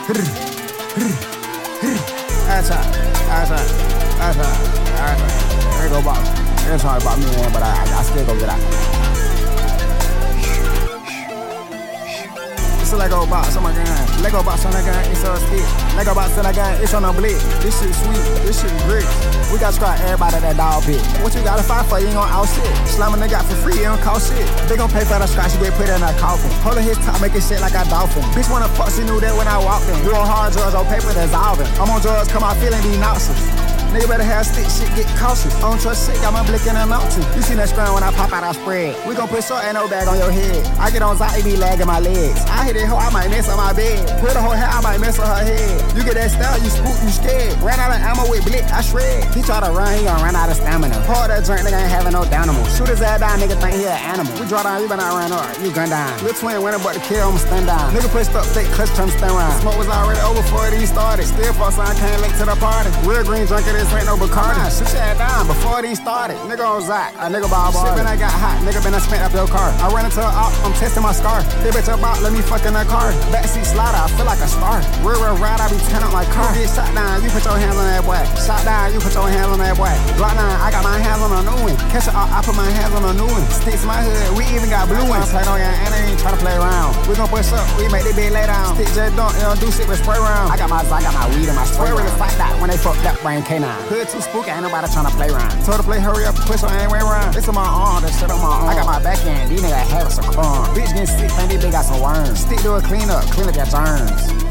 There go box. It's hard about me, man, but I still go get out. It's a Lego box on my gun. Lego box on that gun, it's on a stick. Lego box on that gun, it's on a blick. This shit sweet, this shit great. We got to scrap everybody that dog pit. What you gotta fight for, you ain't gon' out shit. Slam a nigga out for free, it don't cost shit. They gon' pay for the scratch, you get put in a coffin. Holding his top, making shit like a dolphin. Bitch wanna fuck, she knew that when I walked in. You on hard drugs, on paper, dissolving. I'm on drugs, come out feeling these nauseous. Nigga better have stick, shit get cautious. I don't trust shit, got my blick in a mountain. You see that scrum when I pop out, I spread. We gon' put short and no bag on your head. I get on Zot, it be lagging my legs. I hit that hoe, I might mess up my bed. Put a whole hair, I might mess up her head. You get that style, you spook, you scared. Ran out of ammo with blick, I shred. He try to run, he gon' run out of stamina. Pour that drink, nigga ain't having no dynamo. Shoot his ass down, nigga think he an animal. We draw down, you better not run up, you gun down. Lil' twin winning, but the kill, I'ma stand down. Nigga pushed up, fake clutch, tryna stand round. Smoke was already over before it even started. Still fuss, I came late to the party. Real green junkie, this ain't no Bacardi. Shoot your ass down before it even started. Nigga on Zot, a nigga ball bar. Shit when I got hot, nigga been spent up your car. I ran into a op, I'm testing my scar. They bitch about, let me fuck in that car. Backseat slider, I feel like a star. Real ride, I be turning up my car. You get shot down, you put your hands on that boy. Shot down, you put your hands on that boy. Block down, I got my hands on a new one. Catch a op, I put my hands on a new one. Sticks in my hood, we even got blue ones. Play no game, and they ain't try to play around. We gon' push up, we make this bitch lay down. Stick just don't, you don't do shit but spray around. I got my weed and my spray. Really fight that when they fuck that brain canine. Hood too spooky, ain't nobody tryna play around. Told the play hurry up, push on ain't way around. It's on my arm, that shit on my arm. I got my back end, these niggas have some crumb. Bitch getting sick, man, these bitch got some worms. Stick to a clean up your germs.